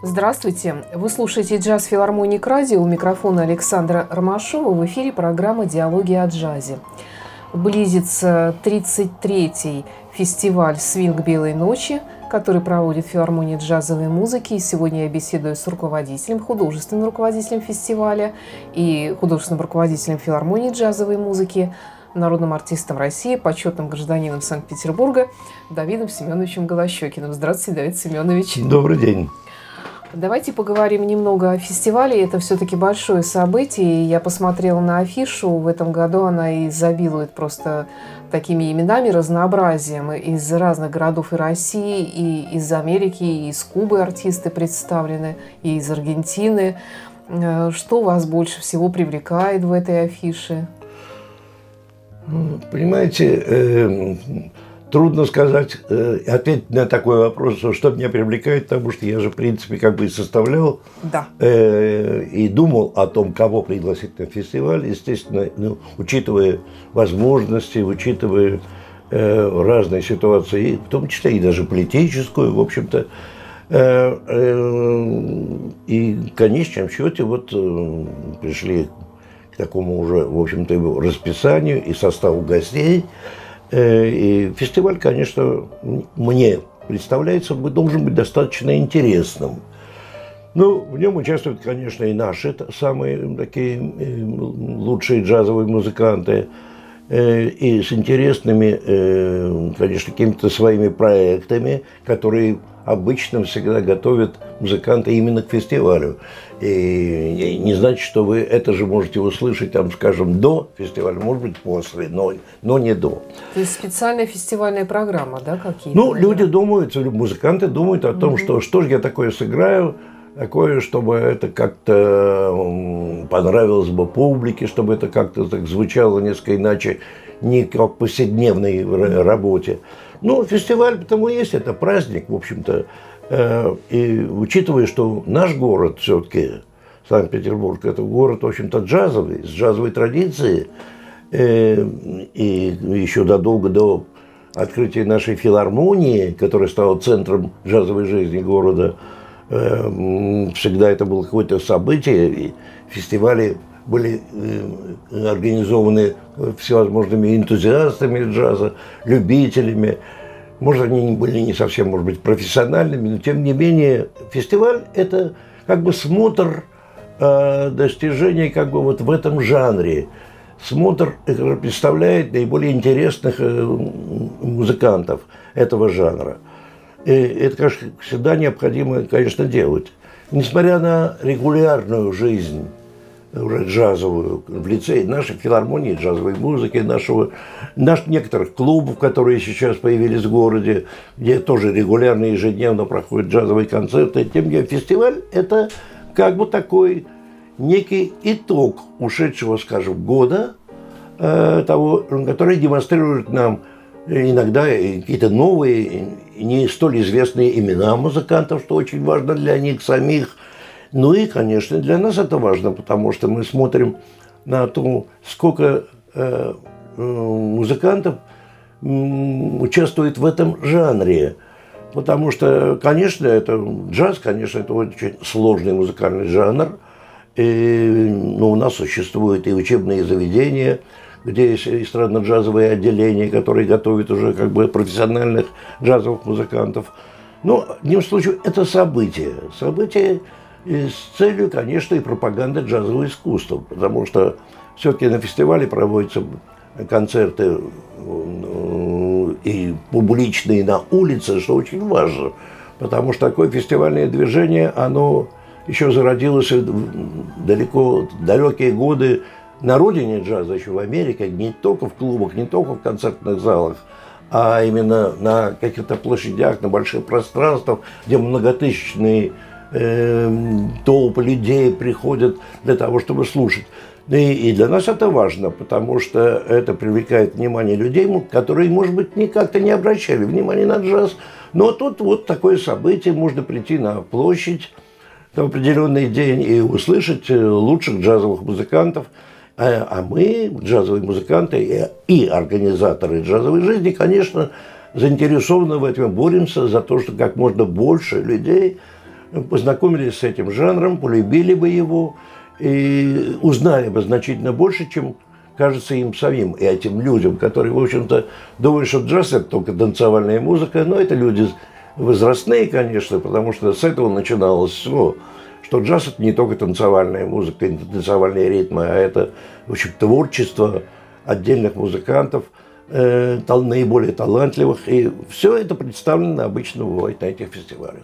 Здравствуйте! Вы слушаете «Джаз Филармоник Радио». У микрофона Александра Ромашова. В эфире программа «Диалоги о джазе». Близится 33-й фестиваль «Свинг Белой ночи», который проводит филармония джазовой музыки. И сегодня я беседую с руководителем, художественным руководителем фестиваля и художественным руководителем филармонии джазовой музыки, народным артистом России, почетным гражданином Санкт-Петербурга Давидом Семеновичем Голощекиным. Здравствуйте, Давид Семенович. Добрый день. Давайте поговорим немного о фестивале. Это все-таки большое событие. Я посмотрела на афишу. В этом году она изобилует просто такими именами, разнообразием. Из разных городов и России, и из Америки, и из Кубы артисты представлены, и из Аргентины. Что вас больше всего привлекает в этой афише? Понимаете, трудно сказать, ответить на такой вопрос, что меня привлекает, потому что я же, в принципе, как бы и составлял, и думал о том, кого пригласить на фестиваль, естественно, учитывая возможности, учитывая разные ситуации, в том числе и даже политическую, в общем-то. И в конечном счете вот пришли к такому уже, в общем-то, расписанию и составу гостей. И фестиваль, конечно, мне представляется, должен быть достаточно интересным. Ну, в нем участвуют, конечно, и наши самые такие лучшие джазовые музыканты, и с интересными, конечно, какими-то своими проектами, которые обычно всегда готовят музыканты именно к фестивалю. И не значит, что вы это же можете услышать, там, скажем, до фестиваля, может быть, после, но не до. То есть специальная фестивальная программа, да, какие-то? Ну, люди думают, музыканты думают о том, что же я такое сыграю, такое, чтобы это как-то понравилось бы публике, чтобы это как-то так звучало несколько иначе, не как в повседневной работе. Ну, фестиваль потому и есть, это праздник, в общем-то. И учитывая, что наш город все-таки, Санкт-Петербург, это город, в общем-то, джазовый, с джазовой традицией, и еще задолго до открытия нашей филармонии, которая стала центром джазовой жизни города, всегда это было какое-то событие, и фестивали были организованы всевозможными энтузиастами джаза, любителями. Может, они были не совсем, может быть, профессиональными, но тем не менее фестиваль – это как бы смотр достижений как бы вот в этом жанре. Смотр представляет наиболее интересных музыкантов этого жанра. И это, конечно, всегда необходимо, конечно, делать. Несмотря на регулярную жизнь уже джазовую в лице нашей филармонии джазовой музыки, наших некоторых клубов, которые сейчас появились в городе, где тоже регулярно ежедневно проходят джазовые концерты. Тем не менее, фестиваль – это как бы такой некий итог ушедшего, скажем, года, того, который демонстрирует нам иногда какие-то новые, не столь известные имена музыкантов, что очень важно для них самих. Ну и, конечно, для нас это важно, потому что мы смотрим на то, сколько музыкантов участвует в этом жанре. Потому что, конечно, джаз, конечно, это очень сложный музыкальный жанр. И, у нас существуют и учебные заведения, где есть эстрадно-джазовые отделения, которые готовят уже как бы профессиональных джазовых музыкантов. Но, в любом случае, это событие. Событие с целью, конечно, и пропаганды джазового искусства, потому что все-таки на фестивале проводятся концерты и публичные на улице, что очень важно, потому что такое фестивальное движение, оно еще зародилось далекие годы на родине джаза, еще в Америке, не только в клубах, не только в концертных залах, а именно на каких-то площадях, на больших пространствах, где многотысячные толпы людей приходят для того, чтобы слушать. И для нас это важно, потому что это привлекает внимание людей, которые, может быть, как-то не обращали внимания на джаз. Но тут вот такое событие, можно прийти на площадь в определенный день и услышать лучших джазовых музыкантов. А мы, джазовые музыканты и организаторы джазовой жизни, конечно, заинтересованы в этом, боремся за то, что как можно больше людей познакомились с этим жанром, полюбили бы его и узнали бы значительно больше, чем кажется им самим, и этим людям, которые, в общем-то, думают, что джаз – это только танцевальная музыка, но это люди возрастные, конечно, потому что с этого начиналось все, что джаз – это не только танцевальная музыка, не танцевальные ритмы, а это, в общем, творчество отдельных музыкантов, наиболее талантливых, и все это представлено обычно бывает на этих фестивалях.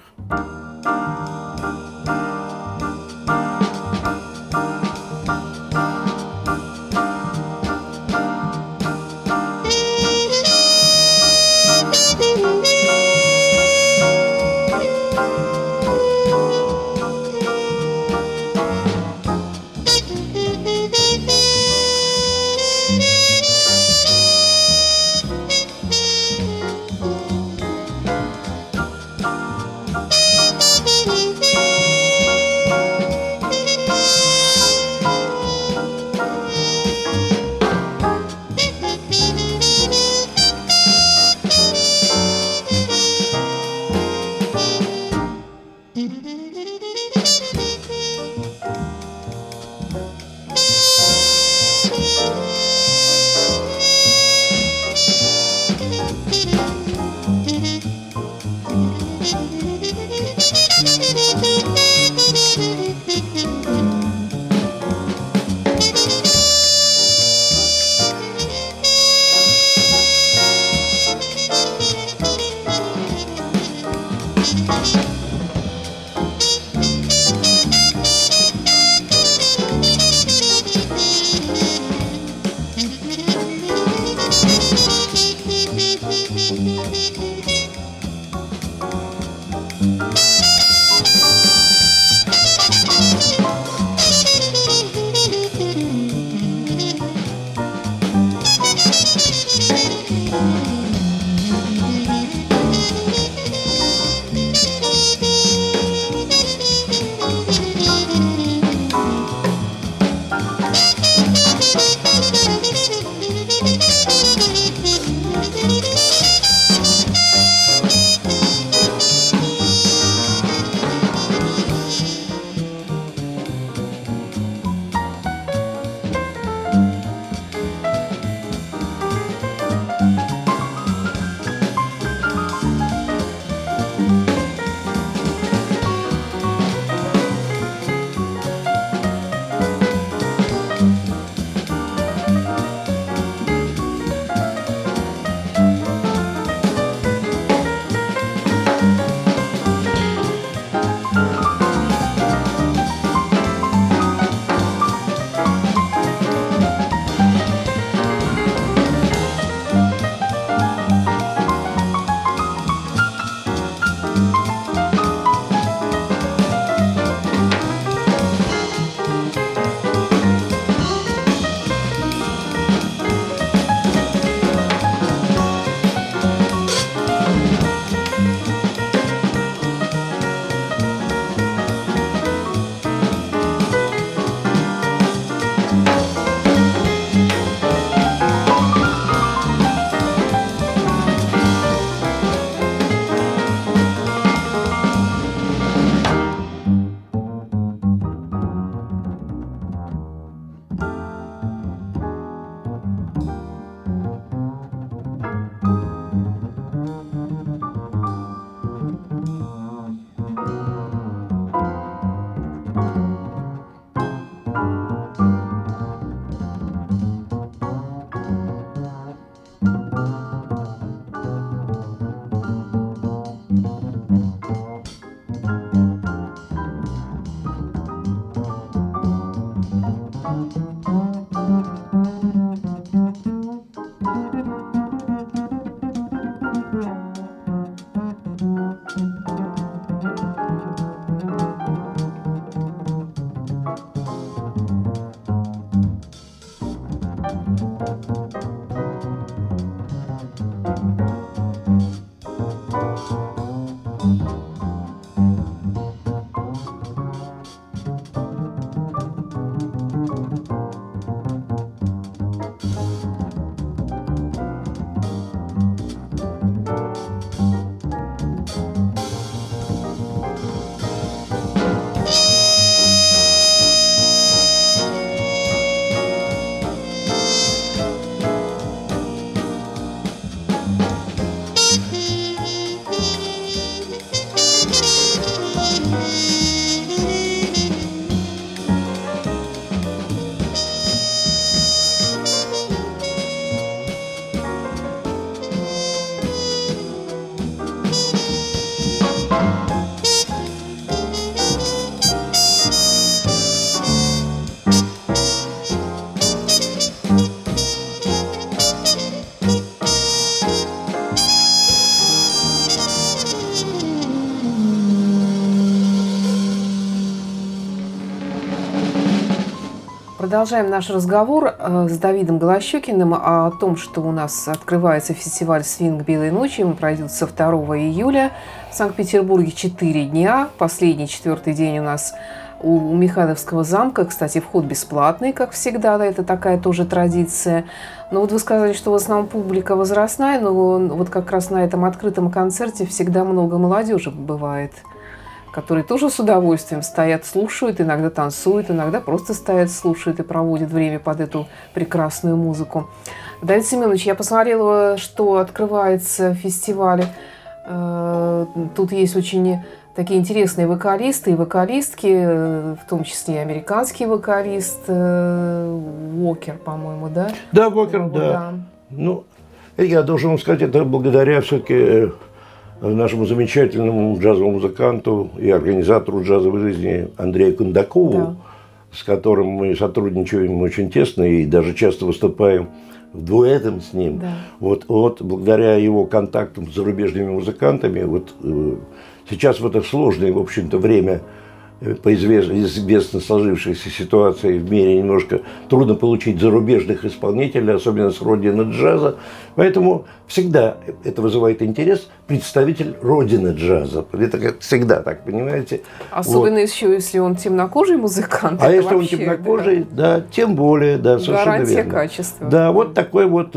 Продолжаем наш разговор с Давидом Голощёкиным о том, что у нас открывается фестиваль «Свинг Белой ночи». Он пройдет со 2 июля в Санкт-Петербурге 4 дня. Последний, 4-й день у нас у Михайловского замка. Кстати, вход бесплатный, как всегда, это такая тоже традиция. Но вот вы сказали, что в основном публика возрастная, но вот как раз на этом открытом концерте всегда много молодежи бывает, которые тоже с удовольствием стоят, слушают, иногда танцуют, иногда просто стоят, слушают и проводят время под эту прекрасную музыку. Давид Семенович, я посмотрела, что открывается фестиваль. Тут есть очень такие интересные вокалисты и вокалистки, в том числе и американский вокалист Уокер, по-моему, да? Да, Уокер, да. Ну, я должен вам сказать, это благодаря все-таки нашему замечательному джазовому музыканту и организатору джазовой жизни Андрею Кондакову, да, с которым мы сотрудничаем очень тесно и даже часто выступаем в дуэтом с ним. Да. Вот благодаря его контактам с зарубежными музыкантами, сейчас в это сложное, в общем-то, время, по известно сложившейся ситуации в мире, немножко трудно получить зарубежных исполнителей, особенно с родины джаза. Поэтому всегда это вызывает интерес представитель родины джаза. Это всегда так, понимаете? Особенно еще, если он темнокожий музыкант. А если вообще, он темнокожий, да, тем более, да, совершенно гарантия верно. Качества. Да, вот такой вот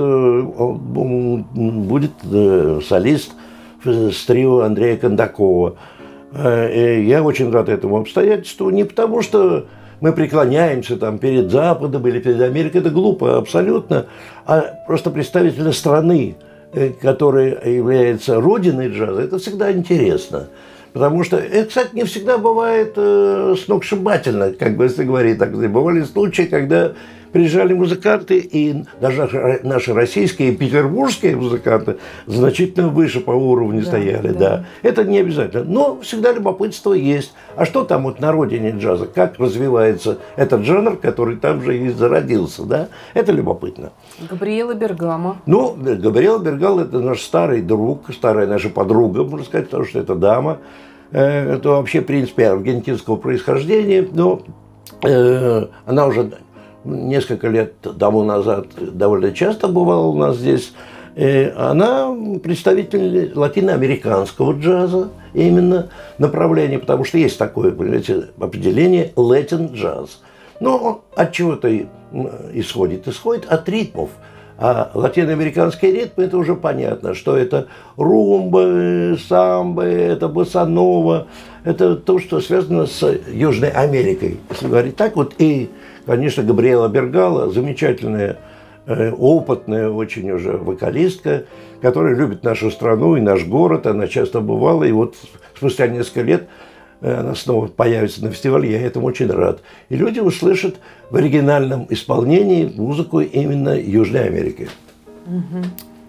будет солист с трио Андрея Кондакова. Я очень рад этому обстоятельству. Не потому, что мы преклоняемся там перед Западом или перед Америкой. Это глупо абсолютно. А просто представители страны, которая является родиной джаза, это всегда интересно. Потому что это, кстати, не всегда бывает сногсшибательно, как бы если говорить так. Бывали случаи, когда приезжали музыканты, и даже наши российские и петербургские музыканты значительно выше по уровню стояли. Да. Это не обязательно. Но всегда любопытство есть. А что там вот на родине джаза? Как развивается этот жанр, который там же и зародился? Да? Это любопытно. Габриэла Бергамо. Ну, Габриэла Бергало – это наш старый друг, старая наша подруга, можно сказать, потому что это дама. Это вообще, в принципе, аргентинского происхождения. Но она уже несколько лет тому назад довольно часто бывала у нас здесь. Она представитель латиноамериканского джаза, именно направление, потому что есть такое, понимаете, определение Latin джаз. Но от чего-то исходит от ритмов. А латиноамериканские ритмы, это уже понятно, что это румба, самбо, это боссанова, это то, что связано с Южной Америкой, если говорить так вот. И, конечно, Габриэла Бергало, замечательная, опытная очень уже вокалистка, которая любит нашу страну и наш город, она часто бывала, и вот спустя несколько лет она снова появится на фестивале, я этому очень рад. И люди услышат в оригинальном исполнении музыку именно Южной Америки. Угу.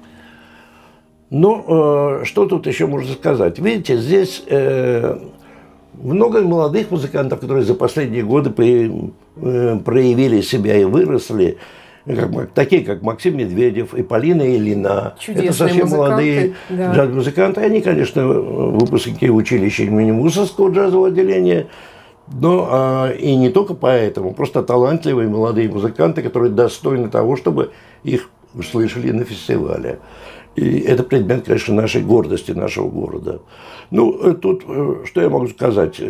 Ну, что тут еще можно сказать? Видите, здесь много молодых музыкантов, которые за последние годы проявили себя и выросли. Такие, как Максим Медведев и Полина Ильина. Чудесные это совсем музыканты, молодые да, джаз-музыканты. Они, конечно, выпускники училища имени Мусоргского джазового отделения. Но и не только поэтому. Просто талантливые молодые музыканты, которые достойны того, чтобы их услышали на фестивале. И это предмет, конечно, нашей гордости, нашего города. Ну, тут что я могу сказать?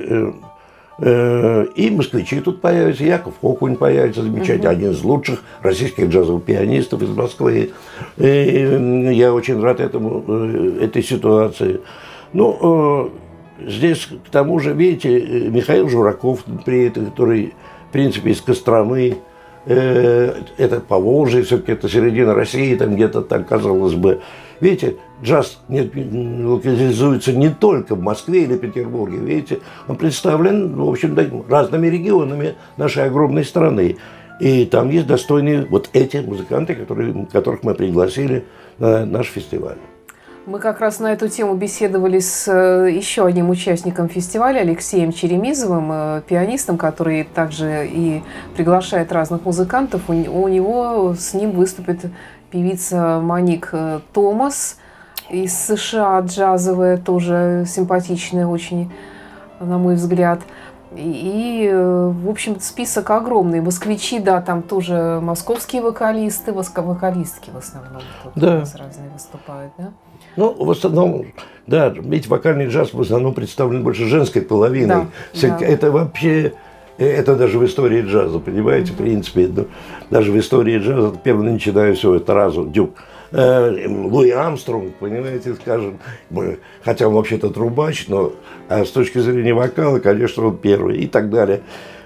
И москвичи тут появятся, Яков Окунь появится, замечательный, один из лучших российских джазовых пианистов из Москвы. И я очень рад этой ситуации. Ну, здесь, к тому же, видите, Михаил Жураков, который, в принципе, из Костромы, это Поволжье, все-таки это середина России, там где-то так, казалось бы. Видите, джаз локализуется не только в Москве или Петербурге, видите, он представлен, в общем-то, разными регионами нашей огромной страны. И там есть достойные вот эти музыканты, которых мы пригласили на наш фестиваль. Мы как раз на эту тему беседовали с еще одним участником фестиваля, Алексеем Черемизовым, пианистом, который также и приглашает разных музыкантов. У него с ним выступит певица Моник Томас из США, джазовая, тоже симпатичная очень, на мой взгляд. В общем, список огромный. Москвичи, да, там тоже московские вокалисты, вокалистки в основном тут Да. у нас разные выступают, да? Ну, в основном, да, ведь вокальный джаз в основном представлен больше женской половиной. Да. Это вообще, это даже в истории джаза, понимаете, в принципе, даже в истории джаза, первый начинаю все это разу, Дюк. Луи Армстронг, понимаете, скажем, хотя он вообще-то трубач, но с точки зрения вокала, конечно, он первый и так далее.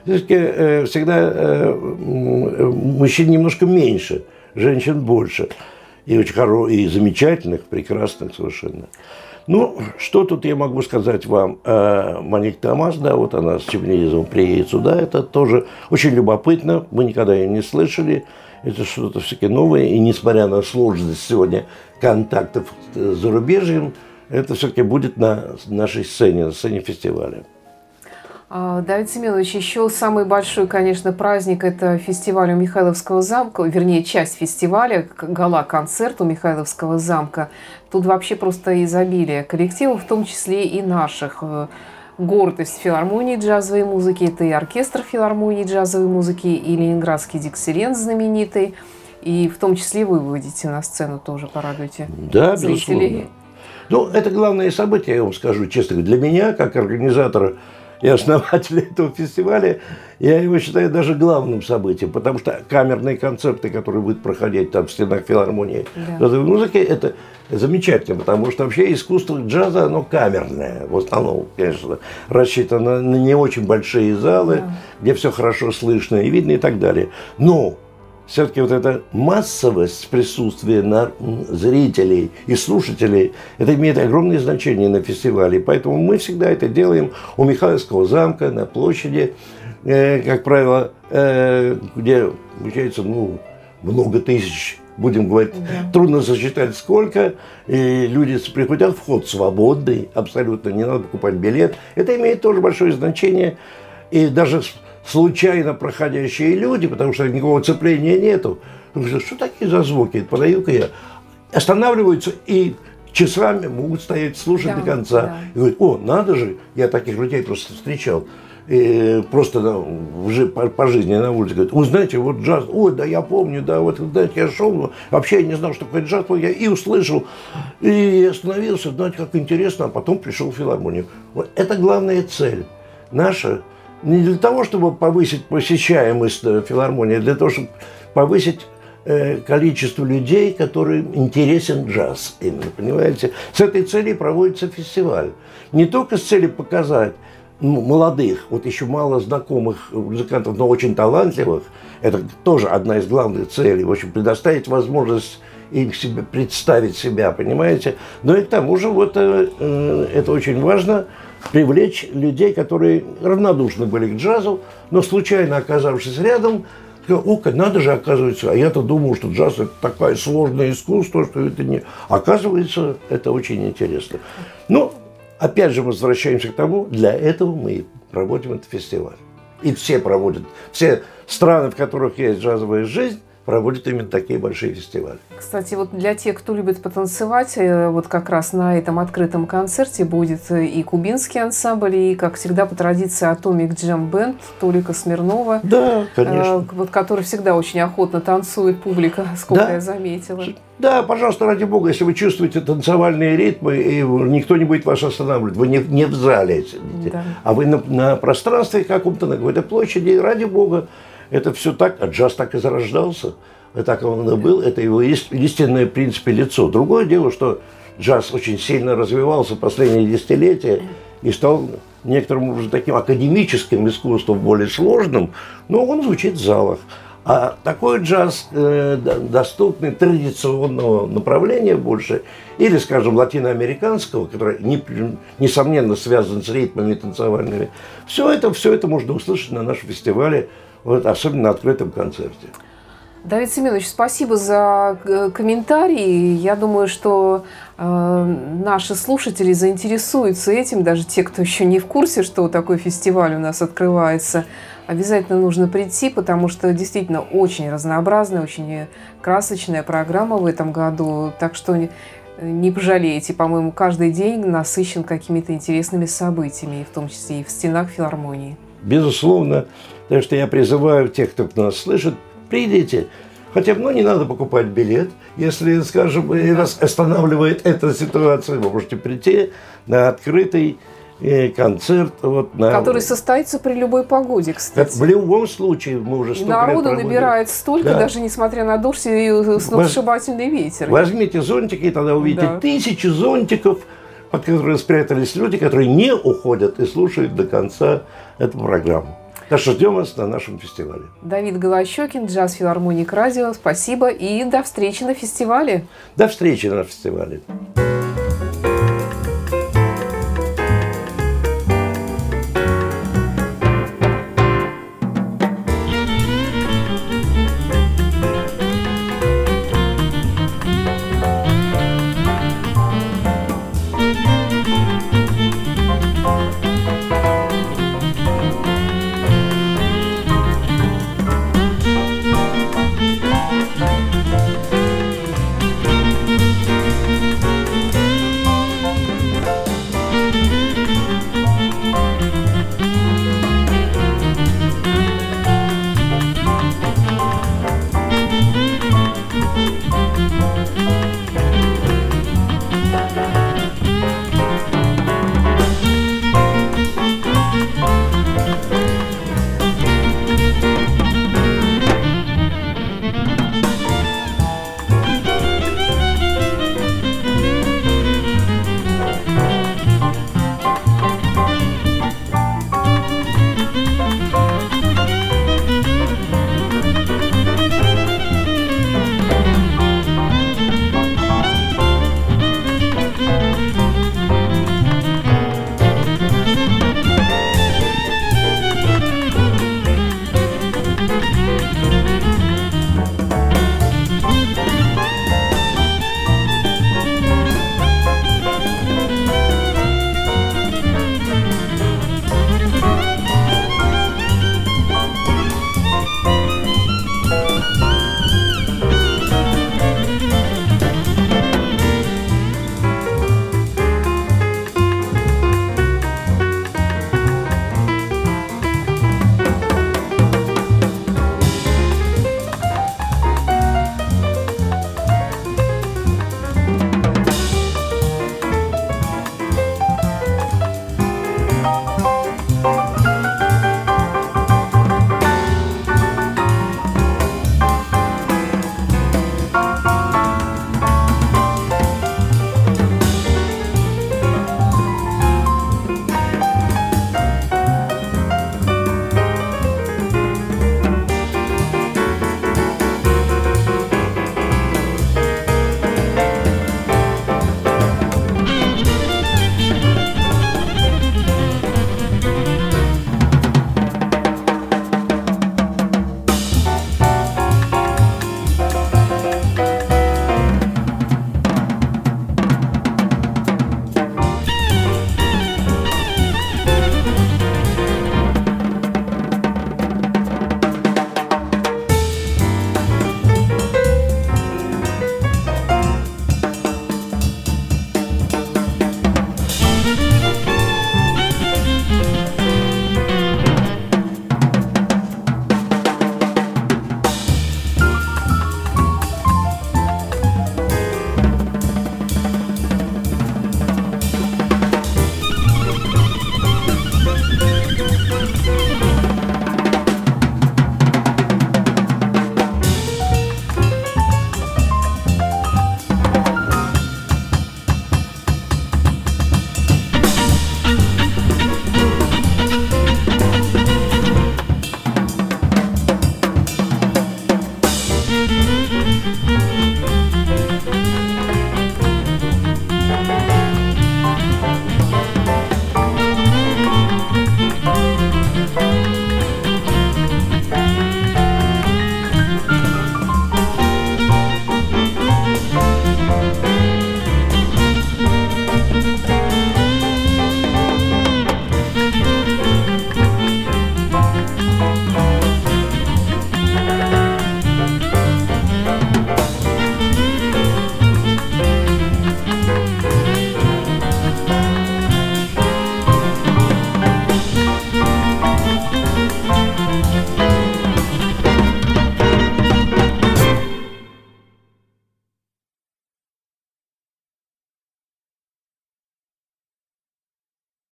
Всегда мужчин немножко меньше, женщин больше. И очень хороших, и замечательных, прекрасных совершенно. Ну, что тут я могу сказать вам? Моник Томас, да, вот она с Чебнезовым приедет сюда, это тоже очень любопытно, мы никогда ее не слышали. Это что-то все-таки новое, и несмотря на сложность сегодня контактов с зарубежьем, это все-таки будет на нашей сцене, на сцене фестиваля. Давид Семенович, еще самый большой, конечно, праздник – это фестиваль у Михайловского замка, вернее, часть фестиваля, гала-концерт у Михайловского замка. Тут вообще просто изобилие коллективов, в том числе и наших. Гордость филармонии джазовой музыки, это и оркестр филармонии джазовой музыки, и ленинградский Диксиленд знаменитый, и в том числе вы выйдете на сцену, тоже порадуйте Да, зрителей. безусловно. Ну, это главное событие, я вам скажу честно. Для меня, как организатора и основателя этого фестиваля, я его считаю даже главным событием, потому что камерные концерты, которые будут проходить там в стенах филармонии джазовой музыки, это замечательно, потому что вообще искусство джаза, оно камерное, в основном, конечно, рассчитано на не очень большие залы, где все хорошо слышно и видно и так далее. Но все-таки вот эта массовость присутствия зрителей и слушателей, это имеет огромное значение на фестивале. Поэтому мы всегда это делаем у Михайловского замка, на площади, как правило, где получается много тысяч, будем говорить, трудно засчитать сколько. И люди приходят, вход свободный, абсолютно, не надо покупать билет. Это имеет тоже большое значение. И даже случайно проходящие люди, потому что никакого цепления нету, говорят, что такие за звуки, подаю-ка я, останавливаются и часами могут стоять, слушать до конца. И говорят, о, надо же, я таких людей просто встречал, и просто по жизни на улице, говорят, вы знаете, вот джаз, ой, да я помню, да, вот, знаете, я шел, вообще я не знал, что такое джаз, я и услышал, и остановился, знаете, как интересно, а потом пришел в филармонию. Вот это главная цель наша. Не для того, чтобы повысить посещаемость филармонии, а для того, чтобы повысить количество людей, которым интересен джаз. Именно, понимаете? С этой целью проводится фестиваль. Не только с целью показать молодых, вот еще мало знакомых музыкантов, но очень талантливых, это тоже одна из главных целей, в общем, предоставить возможность им себе представить себя, понимаете? Но и к тому же вот это очень важно, привлечь людей, которые равнодушны были к джазу, но случайно оказавшись рядом, о, надо же, оказывается, а я-то думал, что джаз – это такое сложное искусство, что это не… Оказывается, это очень интересно. Но, опять же, возвращаемся к тому, для этого мы проводим этот фестиваль. И все проводят, все страны, в которых есть джазовая жизнь, проводят именно такие большие фестивали. Кстати, вот для тех, кто любит потанцевать, вот как раз на этом открытом концерте будет и кубинский ансамбль, и, как всегда, по традиции, Atomic Jam Band Толика Смирнова. Да, конечно. Вот, который всегда очень охотно танцует, публика, сколько я заметила. Да, пожалуйста, ради бога, если вы чувствуете танцевальные ритмы, и никто не будет вас останавливать, вы не в зале сидите, а вы на пространстве каком-то, на какой-то площади, ради бога. Это все так, а джаз так и зарождался, так он и был, это его истинное, в принципе, лицо. Другое дело, что джаз очень сильно развивался в последние десятилетия и стал некоторым уже таким академическим искусством, более сложным, но он звучит в залах. А такой джаз, доступный традиционного направления больше, или, скажем, латиноамериканского, который, несомненно, связан с ритмами танцевальными, все это можно услышать на нашем фестивале, вот, особенно на открытом концерте. Давид Семенович, спасибо за комментарии. Я думаю, что наши слушатели заинтересуются этим, даже те, кто еще не в курсе, что такой фестиваль у нас открывается. Обязательно нужно прийти, потому что действительно очень разнообразная, очень красочная программа в этом году. Так что не пожалеете. По-моему, каждый день насыщен какими-то интересными событиями, в том числе и в стенах филармонии. безусловно. Так что я призываю тех, кто нас слышит, придите. Хотя бы, не надо покупать билет. Если, скажем, вас останавливает эта ситуация, вы можете прийти на открытый концерт. Который состоится при любой погоде, кстати. В любом случае, мы уже столько лет народу проводим. набирается столько, да. Даже несмотря на дождь и сногсшибательный ветер. Возьмите зонтики, и тогда увидите тысячи зонтиков, под которые спрятались люди, которые не уходят и слушают до конца эту программу. Так что ждем вас на нашем фестивале. Давид Голощёкин, Джаз Филармоник Радио. Спасибо и до встречи на фестивале. До встречи на фестивале.